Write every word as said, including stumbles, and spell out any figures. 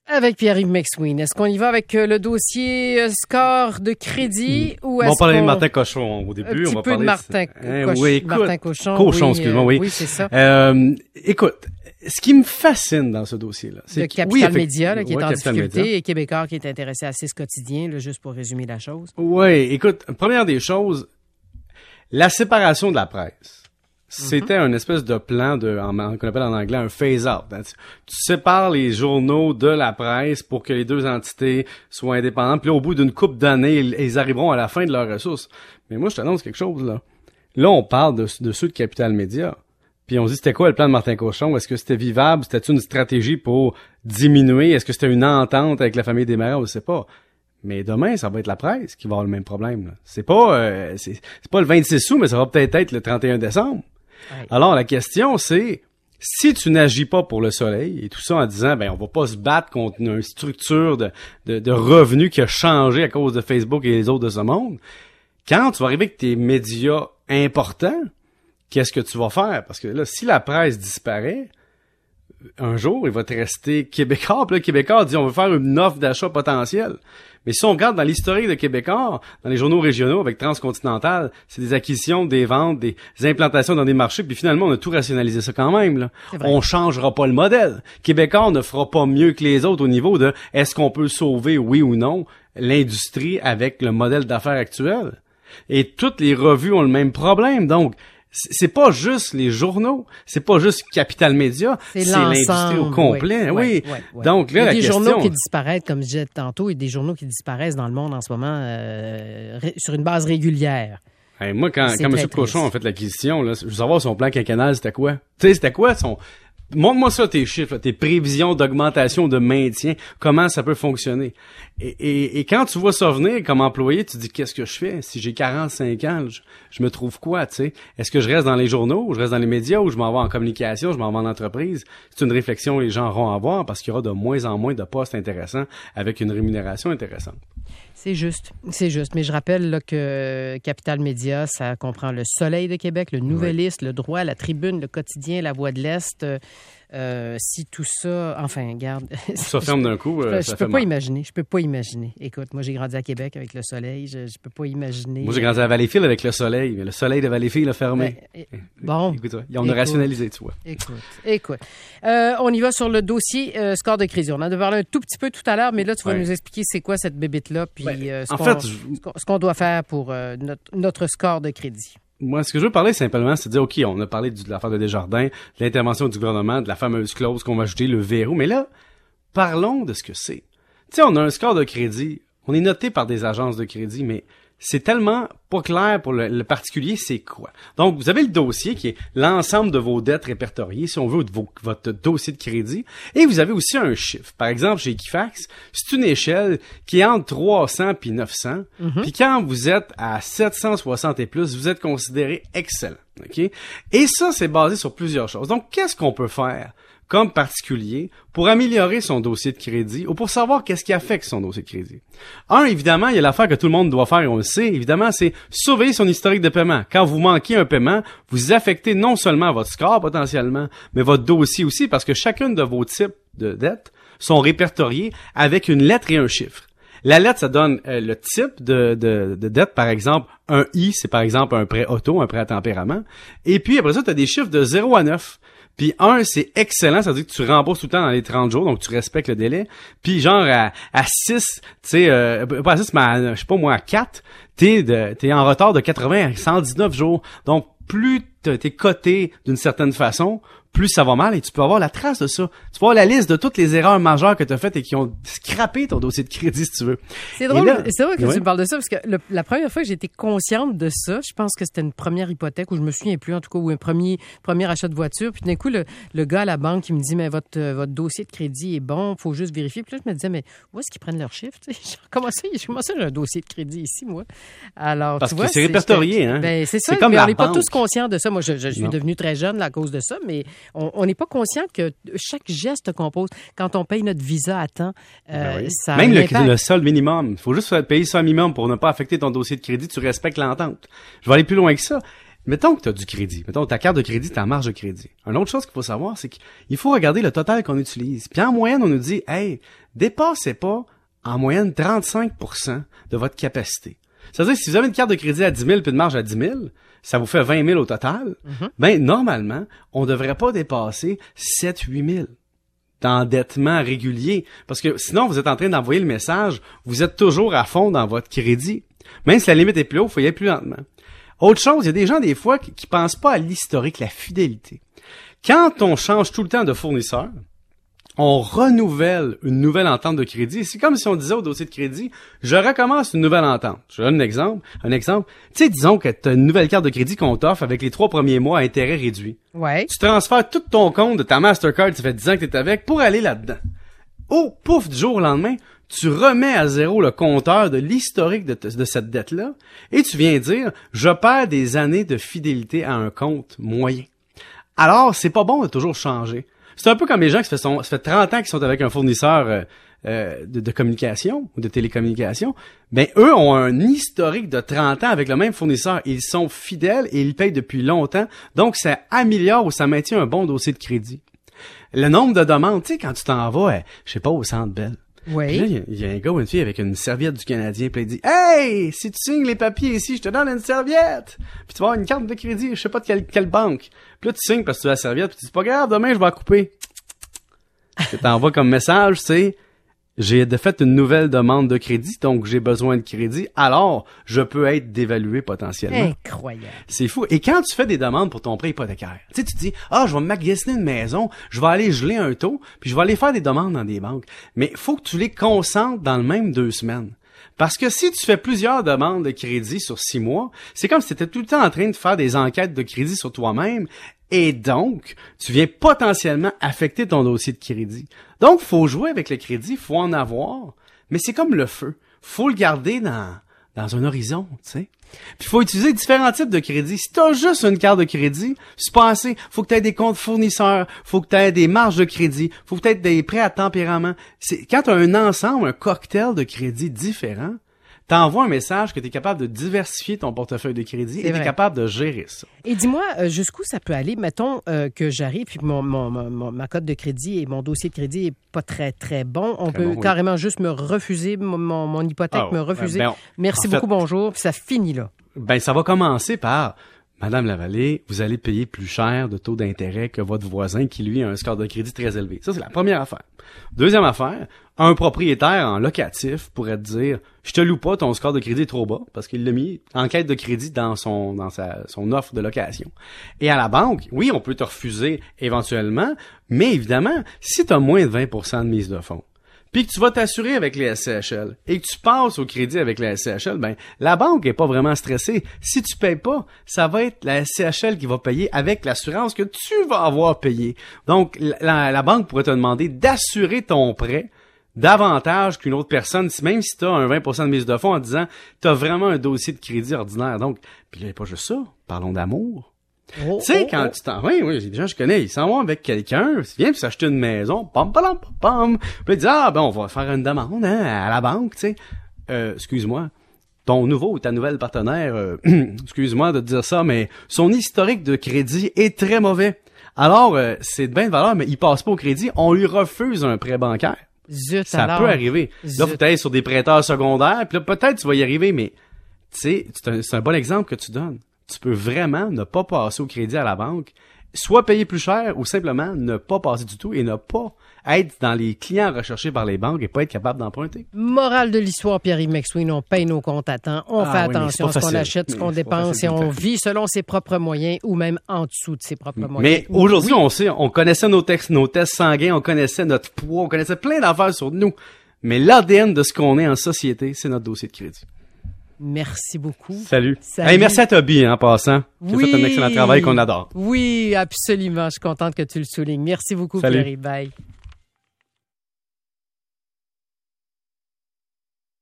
Avec Pierre-Yves McSween. Est-ce qu'on y va avec euh, le dossier euh, score de crédit mmh. ou est-ce on parlait qu'on... de Martin Cochon au début. Un petit on va peu parler de Martin, de... Coch... oui, écoute, Martin Cochon. Cochon, oui, excuse-moi, euh, oui. Oui, c'est ça. Euh, écoute, ce qui me fascine dans ce dossier-là, c'est le que... Capital oui, Média, là, qui ouais, est en Capital difficulté, Média. et Québécois qui est intéressé à Six quotidien, là, juste pour résumer la chose. Oui, écoute, première des choses, la séparation de la presse. C'était mm-hmm. un espèce de plan de, en, qu'on appelle en anglais un phase-out. Tu, tu sépares les journaux de la presse pour que les deux entités soient indépendantes. Puis là, au bout d'une couple d'années, ils, ils arriveront à la fin de leurs ressources. Mais moi, je t'annonce quelque chose, là. Là, on parle de, de ceux de Capital Média. Puis on se dit, c'était quoi le plan de Martin Cochon? Est-ce que c'était vivable? C'était une stratégie pour diminuer? Est-ce que c'était une entente avec la famille des Desmarais? On ne sait pas. Mais demain, ça va être la presse qui va avoir le même problème, là. C'est pas, euh, c'est, c'est pas le vingt-six août, mais ça va peut-être être le trente et un décembre. Ouais. Alors, la question, c'est, si tu n'agis pas pour le soleil, et tout ça en disant, ben, on va pas se battre contre une structure de, de, de revenus qui a changé à cause de Facebook et les autres de ce monde, quand tu vas arriver avec tes médias importants, qu'est-ce que tu vas faire? Parce que là, si la presse disparaît, un jour, il va te rester Québécois. Puis là, Québécois dit, on veut faire une offre d'achat potentielle. Mais si on regarde dans l'historique de Québécois, dans les journaux régionaux avec Transcontinental, c'est des acquisitions, des ventes, des implantations dans des marchés, puis finalement, on a tout rationalisé ça quand même, là. On changera pas le modèle. Québécois ne fera pas mieux que les autres au niveau de est-ce qu'on peut sauver, oui ou non, l'industrie avec le modèle d'affaires actuel. Et toutes les revues ont le même problème. Donc, c'est pas juste les journaux, c'est pas juste Capital Média, c'est, c'est l'industrie au complet. Oui, oui. oui, oui. Donc là, il y a la des question... journaux qui disparaissent, comme je disais tantôt, et des journaux qui disparaissent dans le monde en ce moment euh, ré- sur une base régulière. Hey, moi, quand, c'est quand M. Cochon a fait l'acquisition, là, je veux savoir son plan quinquennal, c'était quoi? Tu sais, c'était quoi son... Montre-moi ça, tes chiffres, là, tes prévisions d'augmentation, de maintien, comment ça peut fonctionner. Et, et, et quand tu vois ça venir comme employé, tu te dis, qu'est-ce que je fais? Si j'ai quarante-cinq ans, je, je me trouve quoi, tu sais? Est-ce que je reste dans les journaux, ou je reste dans les médias, ou je m'en vais en communication, je m'en vais en entreprise? C'est une réflexion que les gens auront à avoir parce qu'il y aura de moins en moins de postes intéressants avec une rémunération intéressante. C'est juste, c'est juste. Mais je rappelle là, que Capital Média, ça comprend le Soleil de Québec, le Nouvelliste, oui. le Droit, la Tribune, le Quotidien, la Voix de l'Est. Euh, si tout ça, enfin, regarde. Ça ferme d'un coup, je, euh, je ça peux fait pas mal. imaginer. Je peux pas imaginer. Écoute, moi j'ai grandi à Québec avec le Soleil. Je, je peux pas imaginer. Moi j'ai grandi à Valleyfield avec le Soleil, mais le Soleil de Valleyfield a fermé. Ben, bon, écoute, on a écoute, rationalisé, tu vois. Écoute, écoute. Euh, on y va sur le dossier euh, score de crédit. On en a parlé un tout petit peu tout à l'heure, mais là tu vas ouais. nous expliquer c'est quoi cette bébite-là, puis ben, euh, ce, en qu'on, fait, je... ce, qu'on, ce qu'on doit faire pour euh, notre, notre score de crédit. Moi, ce que je veux parler simplement, c'est de dire, OK, on a parlé de l'affaire de Desjardins, de l'intervention du gouvernement, de la fameuse clause qu'on va ajouter, le verrou. Mais là, parlons de ce que c'est. Tu sais, on a un score de crédit. On est noté par des agences de crédit, mais c'est tellement pas clair pour le, le particulier, c'est quoi. Donc, vous avez le dossier qui est l'ensemble de vos dettes répertoriées, si on veut, de vos, votre dossier de crédit. Et vous avez aussi un chiffre. Par exemple, chez Equifax, c'est une échelle qui est entre trois cents puis neuf cents. Mm-hmm. Puis quand vous êtes à sept cent soixante et plus, vous êtes considéré excellent. OK? Et ça, c'est basé sur plusieurs choses. Donc, qu'est-ce qu'on peut faire comme particulier pour améliorer son dossier de crédit ou pour savoir qu'est-ce qui affecte son dossier de crédit? Un, évidemment, il y a l'affaire que tout le monde doit faire et on le sait, évidemment, c'est surveiller son historique de paiement. Quand vous manquez un paiement, vous affectez non seulement votre score potentiellement, mais votre dossier aussi parce que chacune de vos types de dettes sont répertoriés avec une lettre et un chiffre. La lettre, ça donne euh, le type de, de, de dette, par exemple, un I, c'est par exemple un prêt auto, un prêt à tempérament. Et puis après ça, tu as des chiffres de zéro à neuf. Puis un, c'est excellent, ça veut dire que tu rembourses tout le temps dans les trente jours, donc tu respectes le délai. Puis genre à, à six, tu sais, euh, pas à six, mais à, je sais pas moi, à quatre, t'es, de, t'es en retard de quatre-vingts à cent dix-neuf jours. Donc plus t'es coté d'une certaine façon, plus ça va mal et tu peux avoir la trace de ça. Tu peux avoir la liste de toutes les erreurs majeures que tu as faites et qui ont scrappé ton dossier de crédit, si tu veux. C'est drôle, là, c'est vrai que ouais. tu me parles de ça, parce que le, la première fois que j'ai été consciente de ça, je pense que c'était une première hypothèque, ou je me souviens plus, en tout cas, ou un premier, premier achat de voiture. Puis d'un coup, le, le gars à la banque, il me dit, mais votre, votre dossier de crédit est bon, faut juste vérifier. Puis là, je me disais, mais où est-ce qu'ils prennent leurs chiffres? Comment ça, comment ça, j'ai un dossier de crédit ici, moi? Alors, Parce tu que vois, c'est répertorié, hein? Ben, c'est ça, c'est comme mais la on n'est pas banque. tous conscients de ça. Moi, je, je suis non. devenu très jeune là, à cause de ça, mais on n'est pas conscient que chaque geste qu'on pose, quand on paye notre visa à temps, euh, ben oui. ça Même a le, impact. le solde minimum. Il faut juste payer ça minimum pour ne pas affecter ton dossier de crédit. Tu respectes l'entente. Je vais aller plus loin que ça. Mettons que tu as du crédit. Mettons ta carte de crédit, ta marge de crédit. Une autre chose qu'il faut savoir, c'est qu'il faut regarder le total qu'on utilise. Puis en moyenne, on nous dit, hey, dépassez pas en moyenne trente-cinq pour cent de votre capacité. C'est-à-dire, si vous avez une carte de crédit à dix mille puis une marge à dix mille, ça vous fait vingt mille au total. Mm-hmm. Ben, normalement, on devrait pas dépasser sept à huit mille d'endettement régulier. Parce que sinon, vous êtes en train d'envoyer le message, vous êtes toujours à fond dans votre crédit. Même si la limite est plus haute, il faut y aller plus lentement. Autre chose, il y a des gens, des fois, qui, qui pensent pas à l'historique, la fidélité. Quand on change tout le temps de fournisseur, on renouvelle une nouvelle entente de crédit. C'est comme si on disait au dossier de crédit, je recommence une nouvelle entente. Je donne un exemple. Un exemple. Tu sais, disons que tu as une nouvelle carte de crédit qu'on t'offre avec les trois premiers mois à intérêt réduit. Ouais. Tu transfères tout ton compte de ta Mastercard, ça fait dix ans que tu es avec, pour aller là-dedans. Oh, pouf, du jour au lendemain, tu remets à zéro le compteur de l'historique de, de cette dette-là et tu viens dire, je perds des années de fidélité à un compte moyen. Alors, c'est pas bon de toujours changer. C'est un peu comme les gens qui se fait, son, ça fait trente ans qu'ils sont avec un fournisseur euh, euh, de, de communication ou de télécommunication. Ben, eux ont un historique de trente ans avec le même fournisseur. Ils sont fidèles et ils payent depuis longtemps. Donc, ça améliore ou ça maintient un bon dossier de crédit. Le nombre de demandes, tu sais, quand tu t'en vas, à, je sais pas, au Centre Bell. Oui. Là, il y, y a un gars ou une fille avec une serviette du Canadien, puis il dit « Hey, si tu signes les papiers ici, je te donne une serviette! Puis tu vas avoir une carte de crédit, je sais pas de quelle, quelle banque. » Puis là, tu signes parce que tu as la serviette, puis tu dis « Pas grave, demain, je vais la couper. » Tu t'envoies comme message, tu sais, j'ai de fait une nouvelle demande de crédit, donc j'ai besoin de crédit, alors je peux être dévalué potentiellement. Incroyable. C'est fou. Et quand tu fais des demandes pour ton prêt hypothécaire, tu sais, tu te dis, ah, je vais magasiner une maison, je vais aller geler un taux, puis je vais aller faire des demandes dans des banques. Mais il faut que tu les concentres dans le même deux semaines. Parce que si tu fais plusieurs demandes de crédit sur six mois, c'est comme si tu étais tout le temps en train de faire des enquêtes de crédit sur toi-même. Et donc, tu viens potentiellement affecter ton dossier de crédit. Donc, faut jouer avec le crédit, faut en avoir, mais c'est comme le feu. Faut le garder dans, dans un horizon, tu sais. Puis, faut utiliser différents types de crédit. Si t'as juste une carte de crédit, c'est pas assez. Faut que t'aies des comptes fournisseurs, faut que t'aies des marges de crédit, faut que t'aies des prêts à tempérament. C'est, quand t'as un ensemble, un cocktail de crédits différents, t'envoies un message que tu es capable de diversifier ton portefeuille de crédit et tu es capable de gérer ça. Et dis-moi, euh, jusqu'où ça peut aller? Mettons euh, que j'arrive puis que mon, mon, mon, ma cote de crédit et mon dossier de crédit est pas très, très bon. On très peut bon, carrément oui. juste me refuser, mon, mon, mon hypothèque oh, me refuser. Ben, Merci beaucoup, fait, bonjour, puis ça finit là. Ben, ça va commencer par... Madame Lavallée, vous allez payer plus cher de taux d'intérêt que votre voisin qui, lui, a un score de crédit très élevé. Ça, c'est la première affaire. Deuxième affaire, un propriétaire en locatif pourrait te dire « Je te loue pas, ton score de crédit est trop bas » parce qu'il l'a mis en quête de crédit dans son dans sa son offre de location. Et à la banque, oui, on peut te refuser éventuellement, mais évidemment, si tu as moins de vingt pour cent de mise de fonds, puis que tu vas t'assurer avec les S C H L et que tu passes au crédit avec la S C H L, ben la banque est pas vraiment stressée. Si tu payes pas, ça va être la S C H L qui va payer avec l'assurance que tu vas avoir payé. Donc, la, la banque pourrait te demander d'assurer ton prêt davantage qu'une autre personne, même si tu as un vingt pour cent de mise de fonds en disant tu as vraiment un dossier de crédit ordinaire. Donc, puis là, pas juste ça, parlons d'amour. Oh, tu sais, oh, quand oh. tu t'en... Oui, oui, j'ai des gens que je connais, ils s'en vont avec quelqu'un, ils viennent s'acheter une maison, pam, pam, pam, pam. Puis ils disent, ah, ben, on va faire une demande, hein, à la banque, tu sais. Euh, excuse-moi, ton nouveau ou ta nouvelle partenaire, euh, excuse-moi de te dire ça, mais son historique de crédit est très mauvais. Alors, euh, c'est de bien de valeur, mais il passe pas au crédit, on lui refuse un prêt bancaire. Zut, ça alors. peut arriver. Zut. Là, faut être sur des prêteurs secondaires, puis là, peut-être tu vas y arriver, mais, tu sais, c'est un, c'est un bon exemple que tu donnes. Tu peux vraiment ne pas passer au crédit à la banque, soit payer plus cher ou simplement ne pas passer du tout et ne pas être dans les clients recherchés par les banques et pas être capable d'emprunter. Morale de l'histoire, Pierre-Yves McSween, on paye nos comptes à temps, on ah, fait oui, attention à ce qu'on achète, ce qu'on dépense et on vit selon ses propres moyens ou même en dessous de ses propres moyens. Mais aujourd'hui, oui. on sait, on connaissait nos tests, nos tests sanguins, on connaissait notre poids, on connaissait plein d'affaires sur nous. Mais l'A D N de ce qu'on est en société, c'est notre dossier de crédit. Merci beaucoup. Salut. Salut. Hey, merci à Toby, en passant. Tu oui. as fait un excellent travail qu'on adore. Oui, absolument. Je suis contente que tu le soulignes. Merci beaucoup, Pierre. Bye.